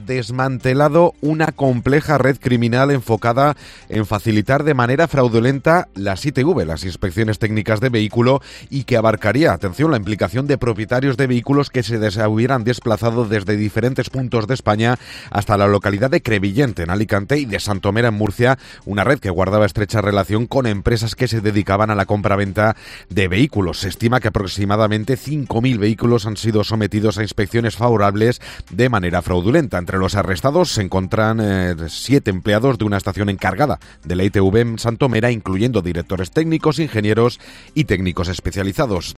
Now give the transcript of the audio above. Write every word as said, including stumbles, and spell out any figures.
Desmantelado una compleja red criminal enfocada en facilitar de manera fraudulenta las I T V, las inspecciones técnicas de vehículo, y que abarcaría, atención, la implicación de propietarios de vehículos que se des- hubieran desplazado desde diferentes puntos de España hasta la localidad de Crevillente, en Alicante, y de Santomera, en Murcia, una red que guardaba estrecha relación con empresas que se dedicaban a la compraventa de vehículos. Se estima que aproximadamente cinco mil vehículos han sido sometidos a inspecciones favorables de manera fraudulenta. Entre los arrestados se encuentran eh, siete empleados de una estación encargada de la I T V en Santomera, incluyendo directores técnicos, ingenieros y técnicos especializados.